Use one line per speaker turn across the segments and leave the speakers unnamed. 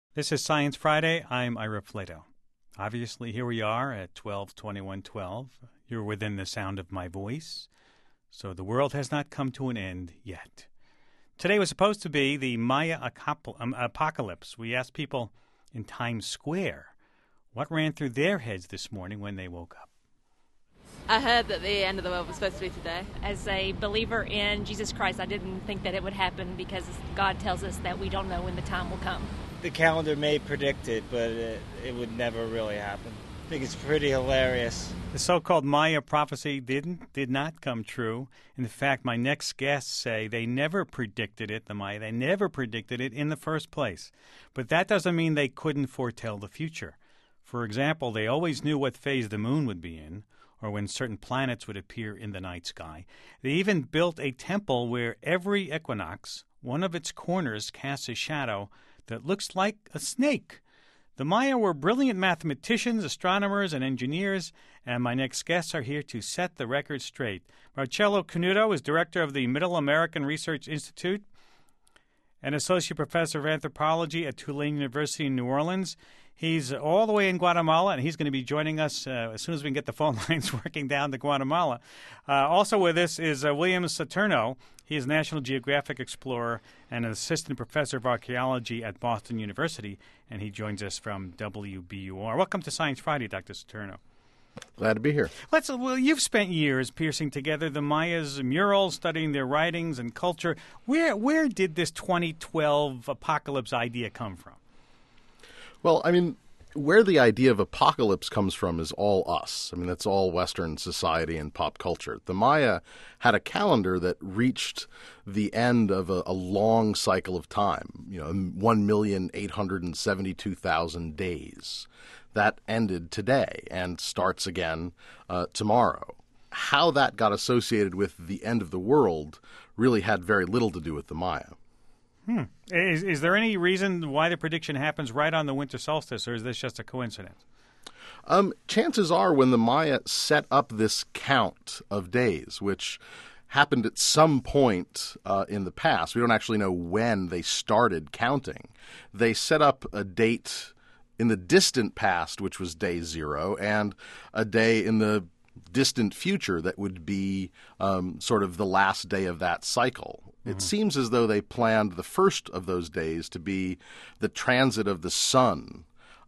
This is Science Friday. I'm Ira Flato. Obviously, here we are at 12/21/12. You're within the sound of my voice, so the world has not come to an end yet. Today was supposed to be the Maya apocalypse. We asked people in Times Square what ran through their heads this morning when they woke up.
I heard that the end of the world was supposed to be today.
As a believer in Jesus Christ, I didn't think that it would happen because God tells us that we don't know when the time will come.
The calendar may predict it, but it would never really happen. I think it's pretty hilarious.
The so-called Maya prophecy did not come true. In fact, my next guests say they never predicted it, the Maya. They never predicted it in the first place. But that doesn't mean they couldn't foretell the future. For example, they always knew what phase the moon would be in, or when certain planets would appear in the night sky. They even built a temple where every equinox, one of its corners casts a shadow that looks like a snake. The Maya were brilliant mathematicians, astronomers, and engineers, and my next guests are here to set the record straight. Marcello Canuto is director of the Middle American Research Institute and associate professor of anthropology at Tulane University in New Orleans. He's all the way in Guatemala, and he's going to be joining us as soon as we can get the phone lines working down to Guatemala. Also with us is William Saturno. He is a National Geographic explorer and an assistant professor of archaeology at Boston University, and he joins us from WBUR. Welcome to Science Friday, Dr. Saturno.
Glad to be here.
Well, you've spent years piecing together the Mayas' murals, studying their writings and culture. Where did this 2012 apocalypse idea come from?
Well, I mean, where the idea of apocalypse comes from is all us. I mean, that's all Western society and pop culture. The Maya had a calendar that reached the end of a long cycle of time, 1,872,000 days. That ended today and starts again tomorrow. How that got associated with the end of the world really had very little to do with the Maya.
Is there any reason why the prediction happens right on the winter solstice, or is this just a coincidence?
Chances are when the Maya set up this count of days, which happened at some point in the past, we don't actually know when they started counting. They set up a date in the distant past, which was day zero, and a day in the distant future that would be sort of the last day of that cycle. It seems as though they planned the first of those days to be the transit of the sun,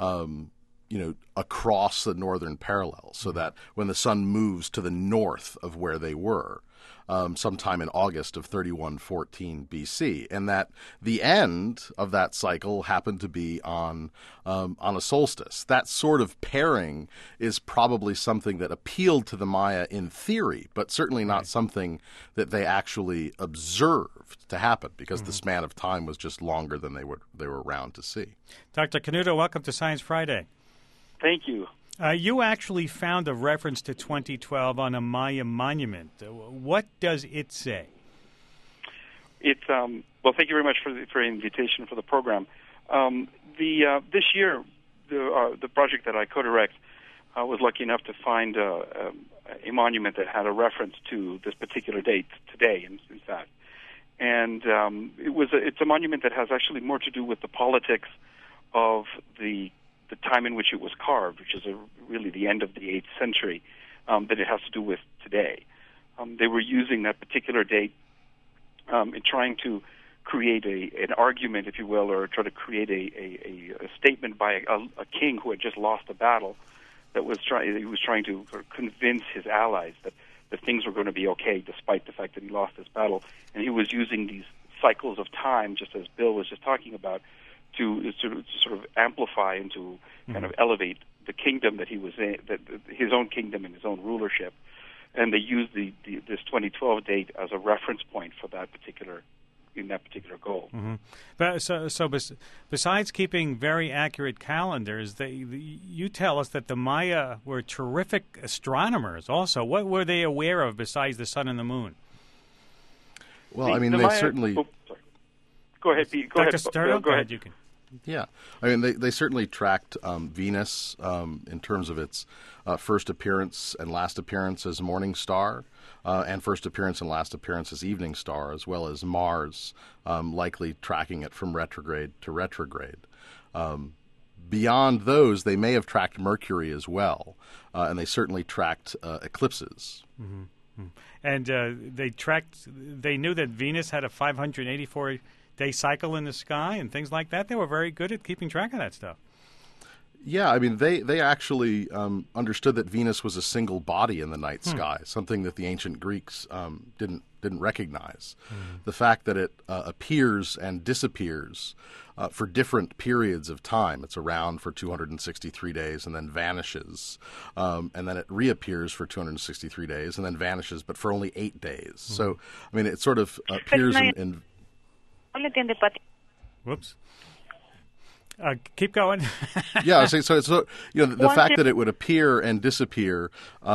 across the northern parallel, so that when the sun moves to the north of where they were, sometime in August of 3114 BC, and that the end of that cycle happened to be on a solstice. That sort of pairing is probably something that appealed to the Maya in theory, but certainly not something that they actually observed to happen, because the span of time was just longer than they were around to see.
Dr. Canuto, welcome to Science Friday.
Thank you.
You actually found a reference to 2012 on a Maya monument. What does it say?
Well, thank you very much for the invitation for the program. This year, the project that I co-direct was lucky enough to find a monument that had a reference to this particular date today, in fact. And it's a monument that has actually more to do with the politics of the time in which it was carved, which is really the end of the 8th century, than it has to do with today. They were using that particular date in trying to create an argument, if you will, or try to create a statement by a king who had just lost a battle he was trying to sort of convince his allies that things were going to be okay despite the fact that he lost this battle. And he was using these cycles of time, just as Bill was just talking about, to sort of amplify and to kind of elevate the kingdom that he was in, his own kingdom and his own rulership. And they used this 2012 date as a reference point for that particular goal.
But so besides keeping very accurate calendars, you tell us that the Maya were terrific astronomers. Also, what were they aware of besides the sun and the moon?
Well, I mean, they certainly.
Go ahead, Pete. Go
Dr.
ahead.
Saturno?
Go ahead.
You can.
Yeah. I mean, they certainly tracked Venus in terms of its first appearance and last appearance as morning star, and first appearance and last appearance as evening star, as well as Mars, likely tracking it from retrograde to retrograde. Beyond those, they may have tracked Mercury as well, and they certainly tracked eclipses.
Mm-hmm. And they knew that Venus had a 584-day cycle in the sky and things like that. They were very good at keeping track of that stuff.
Yeah, I mean, they actually understood that Venus was a single body in the night sky, something that the ancient Greeks didn't recognize. The fact that it appears and disappears for different periods of time. It's around for 263 days and then vanishes, and then it reappears for 263 days and then vanishes, but for only 8 days. So, I mean, it sort of appears in
Whoops. Keep going.
Yeah, so the fact that it would appear and disappear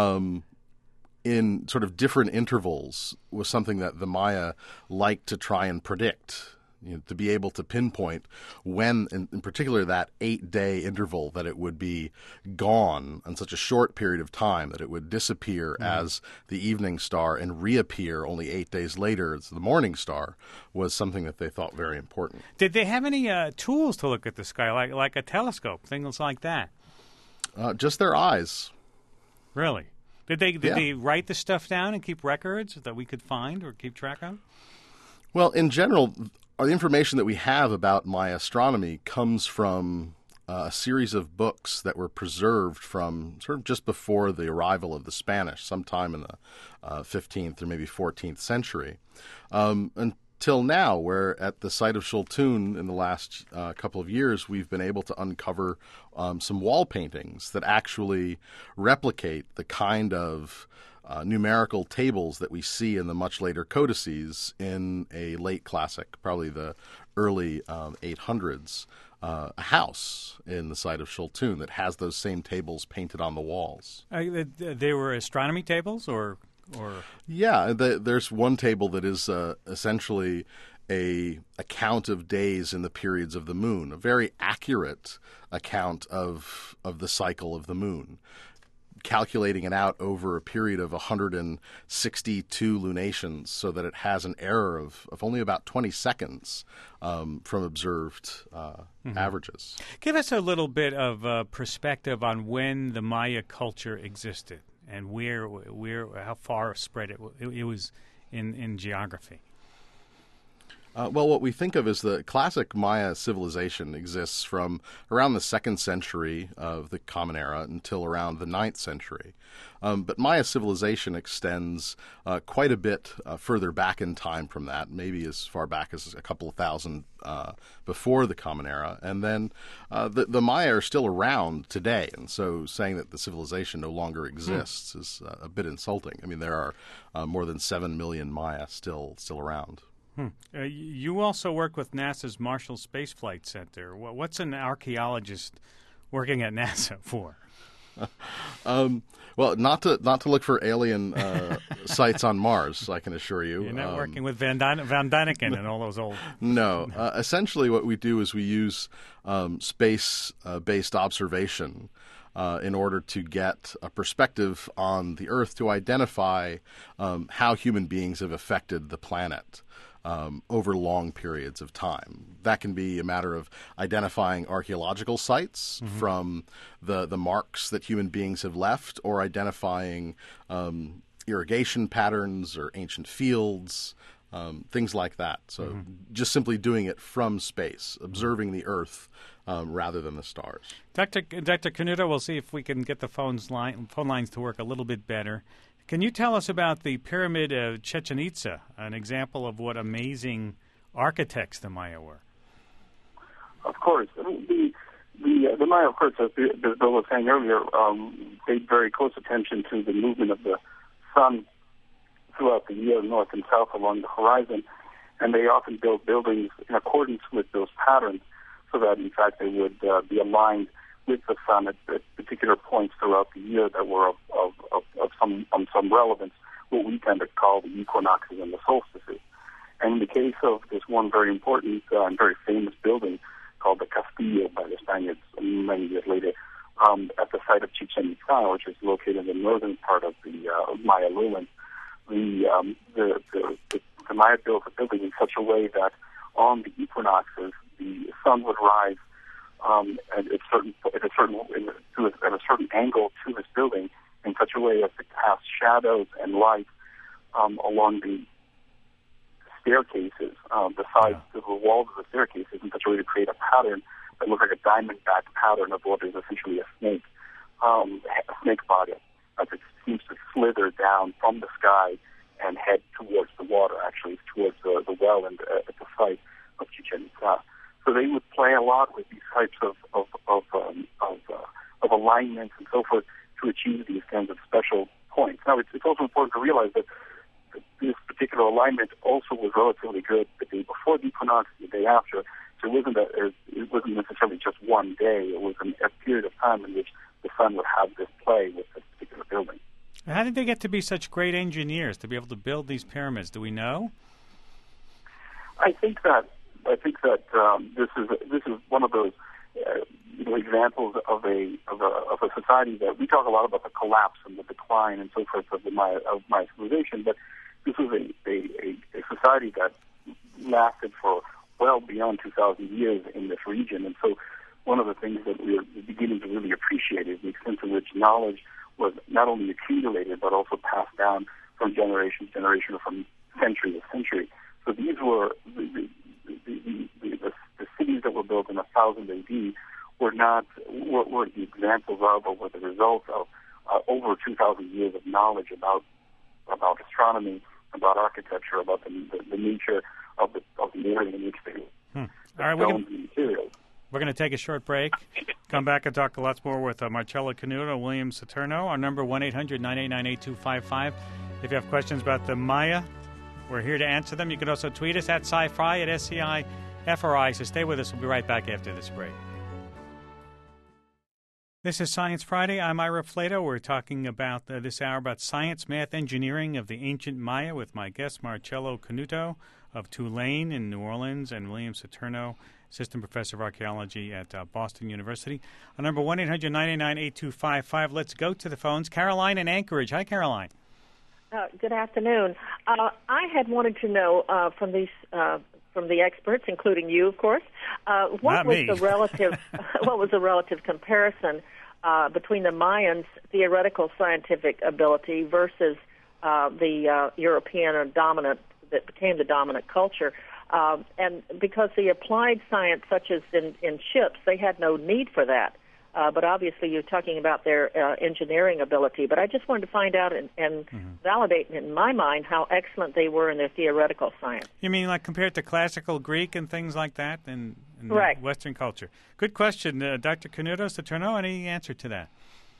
in sort of different intervals was something that the Maya liked to try and predict. To be able to pinpoint when, in particular, that 8-day interval, that it would be gone in such a short period of time, that it would disappear as the evening star and reappear only 8 days later as the morning star, was something that they thought very important.
Did they have any tools to look at the sky, like a telescope, things like that?
Just their eyes.
Really? Did they write the stuff down and keep records that we could find or keep track of?
Well, in general, the information that we have about Maya astronomy comes from a series of books that were preserved from sort of just before the arrival of the Spanish, sometime in the 15th or maybe 14th century, until now, where at the site of Chultun in the last couple of years, we've been able to uncover some wall paintings that actually replicate the kind of numerical tables that we see in the much later codices in a late classic, probably the early 800s, a house in the site of Chultun that has those same tables painted on the walls.
They were astronomy tables, or?
Yeah, there's one table that is essentially a count of days in the periods of the moon, a very accurate account of the cycle of the moon, calculating it out over a period of 162 lunations, so that it has an error of only about 20 seconds from observed averages. Give
us a little bit of perspective on when the Maya culture existed and how far spread it was in geography.
Well, what we think of as the classic Maya civilization exists from around the 2nd century of the Common Era until around the 9th century. But Maya civilization extends quite a bit further back in time from that, maybe as far back as a couple of thousand before the Common Era. And then the Maya are still around today, and so saying that the civilization no longer exists is a bit insulting. I mean, there are more than 7 million Maya still around.
You also work with NASA's Marshall Space Flight Center. What's an archaeologist working at NASA for?
Well, not to look for alien sites on Mars, I can assure you.
You're not working with Van Daniken and all those old...
No. Essentially what we do is we use space-based observation in order to get a perspective on the Earth to identify how human beings have affected the planet over long periods of time. That can be a matter of identifying archaeological sites from the marks that human beings have left, or identifying irrigation patterns or ancient fields, things like that. So just simply doing it from space, observing the Earth rather than the stars.
Dr. Canuto, we'll see if we can get the phone lines to work a little bit better. Can you tell us about the Pyramid of Chichen Itza, an example of what amazing architects the Maya were?
Of course. The Maya, of course, as Bill was saying earlier, paid very close attention to the movement of the sun throughout the year, north and south along the horizon, and they often built buildings in accordance with those patterns, so that, in fact, they would be aligned with the sun at particular points throughout the year that were of some relevance, what we tend to call the equinoxes and the solstices. And in the case of this one very important and very famous building, called the Castillo by the Spaniards many years later, at the site of Chichen Itza, which is located in the northern part of the Maya lowlands. The Maya built the building in such a way that on the equinoxes, the sun would rise at a certain angle to this building in such a way as to cast shadows and light along the staircases, the sides of the walls of the staircases, in such a way to create a pattern that looks like a diamond-back pattern of what is essentially a snake body, as it seems to slither down from the sky and head towards the water, actually towards the well and at the site of Chichen Itza. So they would play a lot with these types of alignments and so forth to achieve these kinds of special points. Now, it's also important to realize that this particular alignment also was relatively good the day before the equinox, the day after. So it wasn't necessarily just one day. It was a period of time in which the sun would have this play with this particular building.
How did they get to be such great engineers to be able to build these pyramids? Do we know?
I think that this is one of those examples of a society that we talk a lot about the collapse and the decline and so forth of Maya civilization, but this was a society that lasted for well beyond 2,000 years in this region, and so one of the things that we're beginning to really appreciate is the extent to which knowledge was not only accumulated but also passed down from generation to generation or from century to century. So these were the cities that were built in 1000 AD were the examples of or were the results of over 2,000 years of knowledge about astronomy, about architecture, about the nature of the area in which they
All right,
materials.
We're going to take a short break. Come back and talk lots more with Marcello Canuto and William Saturno. Our number 1-800-989-8255. If you have questions about the Maya, we're here to answer them. You can also tweet us at sci-fi at SCIFRI. So stay with us. We'll be right back after this break. This is Science Friday. I'm Ira Flato. We're talking about this hour about science, math, engineering of the ancient Maya with my guest Marcello Canuto of Tulane in New Orleans and William Saturno, Assistant Professor of Archaeology at Boston University. On number 1-800-989-8255. Let's go to the phones. Caroline in Anchorage. Hi, Caroline.
Good afternoon. I had wanted to know from the experts, including you, of course, what was the relative comparison between the Mayans' theoretical scientific ability versus the European or dominant that became the dominant culture, and because the applied science, such as in ships, they had no need for that. But obviously, you're talking about their engineering ability. But I just wanted to find out and validate in my mind how excellent they were in their theoretical science.
You mean like compared to classical Greek and things like that in
right.
Western culture? Good question. Dr. Canuto, Saturno, any answer to that?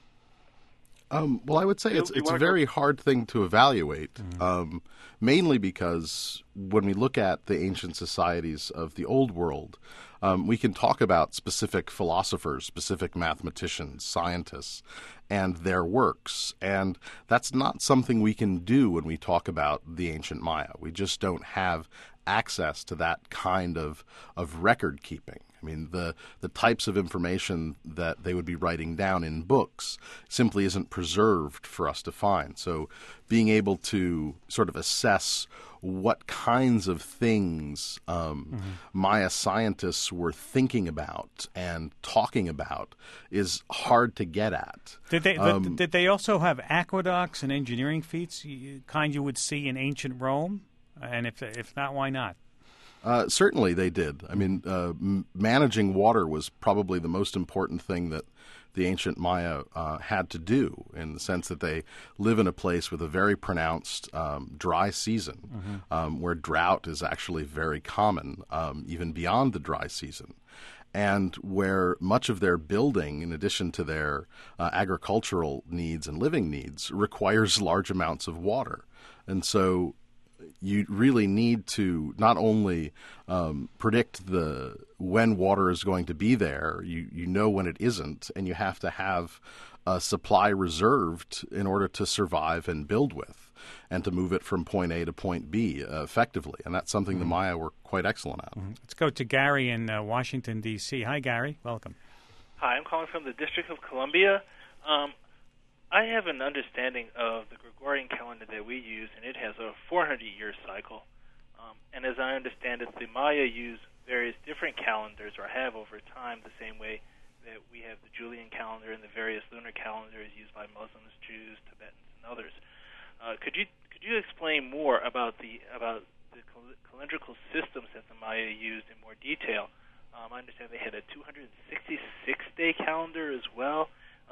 Well, I would say it's a very hard thing to evaluate, mainly because when we look at the ancient societies of the Old World, we can talk about specific philosophers, specific mathematicians, scientists, and their works. And that's not something we can do when we talk about the ancient Maya. We just don't have access to that kind of record keeping. I mean, the types of information that they would be writing down in books simply isn't preserved for us to find. So being able to sort of assess what kinds of things Maya scientists were thinking about and talking about is hard to get at.
Did they also have aqueducts and engineering feats, kind you would see in ancient Rome? And if not, why not?
Certainly they did. I mean, managing water was probably the most important thing that the ancient Maya had to do, in the sense that they live in a place with a very pronounced dry season, where drought is actually very common, even beyond the dry season, and where much of their building, in addition to their agricultural needs and living needs, requires large amounts of water. And so you really need to not only predict when water is going to be there, you know when it isn't, and you have to have a supply reserved in order to survive and build with. and to move it from point A to point B effectively. And that's something the Maya were quite excellent at.
Let's go to Gary in Washington, D.C. Hi, Gary. Welcome.
Hi, I'm calling from the District of Columbia. I have an understanding of the Gregorian calendar that we use, and it has a 400-year cycle. And as I understand it, the Maya use various different calendars, or have over time, the same way that we have the Julian calendar and the various lunar calendars used by Muslims, Jews, Tibetans, and others. Could you explain more about the calendrical systems that the Maya used in more detail? I understand they had a 266-day calendar as well.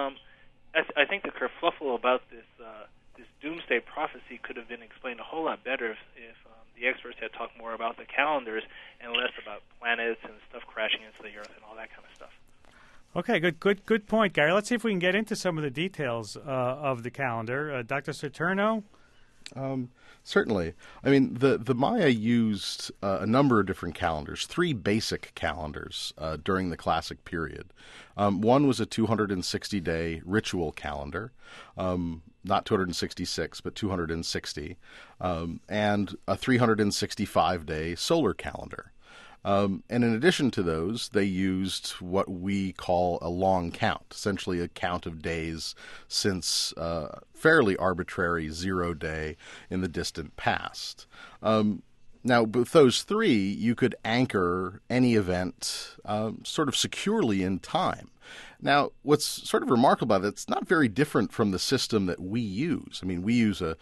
I think the kerfluffle about this doomsday prophecy could have been explained a whole lot better if the experts had talked more about the calendars and less about planets and stuff crashing into the Earth and all that kind of stuff.
Okay, good point, Gary. Let's see if we can get into some of the details of the calendar. Dr. Saturno?
Certainly. I mean, the Maya used a number of different calendars, 3 basic calendars during the Classic period. One was a 260-day ritual calendar, not 266, but 260, and a 365-day solar calendar. And in addition to those, they used what we call a long count, essentially a count of days since fairly arbitrary 0 day in the distant past. Now, with those 3, you could anchor any event sort of securely in time. Now, what's sort of remarkable about it, it's not very different from the system that we use. I mean, we use a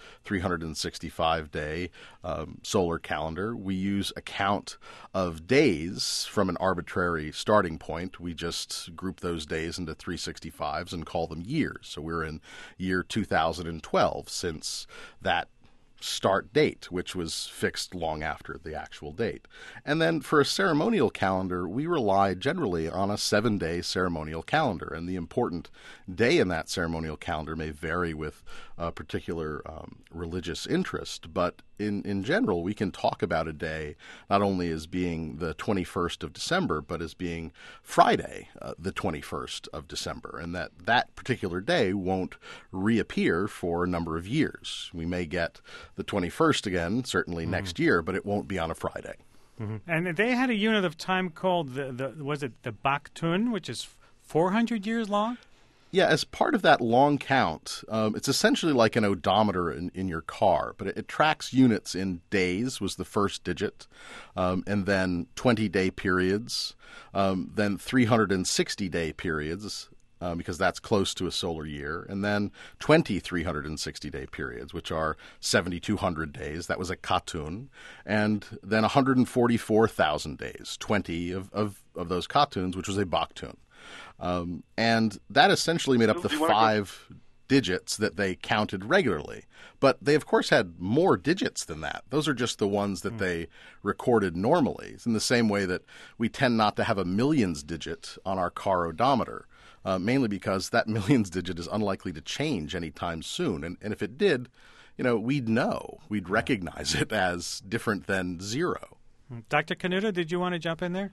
365-day solar calendar. We use a count of days from an arbitrary starting point. We just group those days into 365s and call them years. So we're in year 2012 since that start date, which was fixed long after the actual date. And then for a ceremonial calendar, we rely generally on a 7-day ceremonial calendar. And the important day in that ceremonial calendar may vary with a particular religious interest. But in general, we can talk about a day not only as being the 21st of December, but as being Friday, the 21st of December. And that particular day won't reappear for a number of years. We may get the 21st again, certainly next year, but it won't be on a Friday.
Mm-hmm. And they had a unit of time called was it the Baktun, which is 400 years long?
Yeah, as part of that long count, it's essentially like an odometer in your car, but it tracks units in days was the first digit, and then 20-day periods, then 360-day periods, because that's close to a solar year, and then 20 360-day periods, which are 7,200 days. That was a Katun, and then 144,000 days, 20 of those Katuns, which was a Baktun. And that essentially made up the 5 digits that they counted regularly. But they, of course, had more digits than that. Those are just the ones that they recorded normally. It's in the same way that we tend not to have a millions digit on our car odometer, mainly because that millions digit is unlikely to change anytime soon. And if it did, we'd know. We'd recognize it as different than 0.
Dr. Canuto, did you want to jump in there?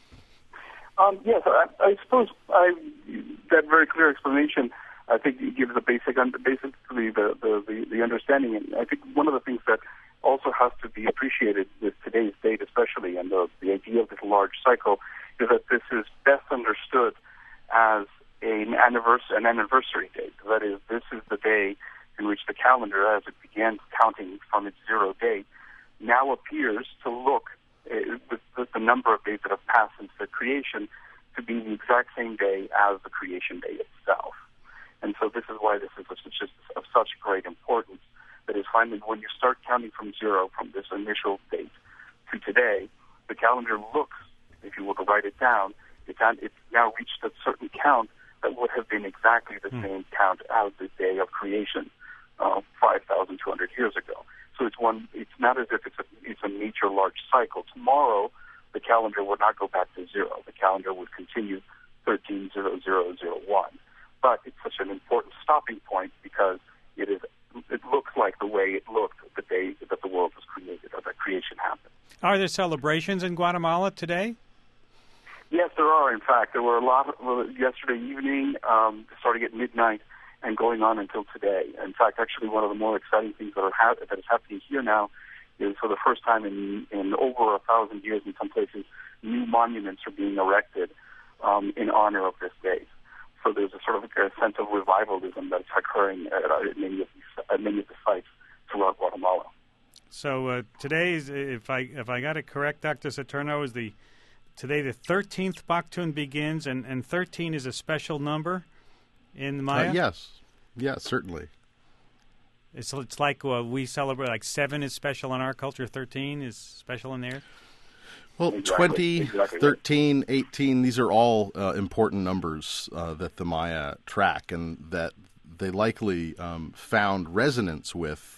Yes, I suppose that very clear explanation, I think, gives basically the understanding. And I think one of the things that also has to be appreciated with today's date, especially, and the idea of this large cycle, is that this is best understood as an anniversary date. That is, this is the day in which the calendar, as it began counting from its 0 date, now appears to look, with the number of days that have passed since the creation, to be the exact same day as the creation day itself. And so this is why this is just of such great importance. That is, finally, when you start counting from 0, from this initial date to today, the calendar looks, if you were to write it down, it's now reached a certain count that would have been exactly the same count as the day of creation 5,200 years ago. So it's not as if it's a major large cycle. Tomorrow, the calendar would not go back to 0. The calendar would continue 130001. But it's such an important stopping point because it looks like the way it looked the day that the world was created, or that creation happened.
Are there celebrations in Guatemala today?
Yes, there are. In fact, there were a lot yesterday evening, starting at midnight, and going on until today. In fact, actually, one of the more exciting things that is happening here now is, for the first time in over 1,000 years, in some places, new monuments are being erected in honor of this day. So there's a sort of a sense of revivalism that's occurring at many of the sites throughout Guatemala.
So today's, if I got it correct, Dr. Saturno, is today the 13th Baktun begins, and 13 is a special number in Maya?
Yes, certainly.
It's like we celebrate, like 7 is special in our culture, 13 is special in theirs?
Well,
Exactly.
20, 13, 18, these are all important numbers that the Maya track, and that they likely found resonance with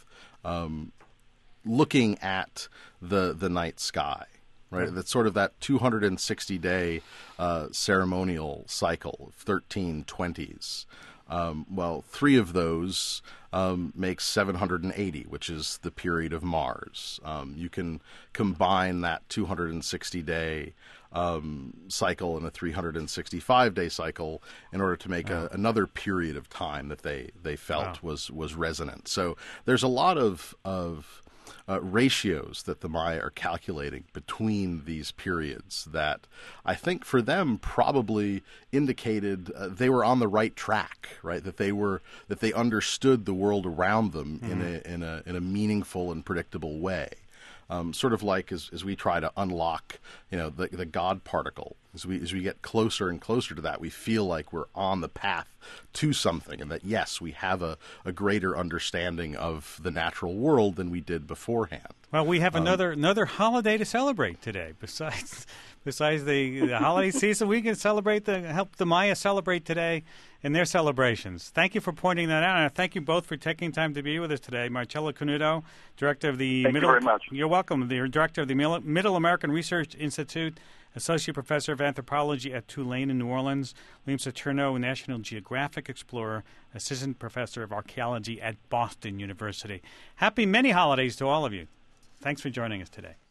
looking at the night sky, right? That's sort of that 260-day ceremonial cycle, 13 20s. Well, 3 of those make 780, which is the period of Mars. You can combine that 260-day cycle and a 365-day cycle in order to make another period of time that they felt was resonant. So there's a lot of ratios that the Maya are calculating between these periods that I think for them probably indicated they were on the right track, right? That they understood the world around them in a meaningful and predictable way. Sort of like as we try to unlock, the God particle. As we get closer and closer to that, we feel like we're on the path to something, and that yes, we have a greater understanding of the natural world than we did beforehand.
Well, we have another holiday to celebrate today. Besides the holiday season, we can help the Maya celebrate today in their celebrations. Thank you for pointing that out, and thank you both for taking time to be with us today. Marcello Canuto, director of the
Thank you very much.
You're welcome. The director of the Middle American Research Institute, associate professor of anthropology at Tulane in New Orleans. William Saturno, National Geographic explorer, assistant professor of archaeology at Boston University. Happy many holidays to all of you. Thanks for joining us today.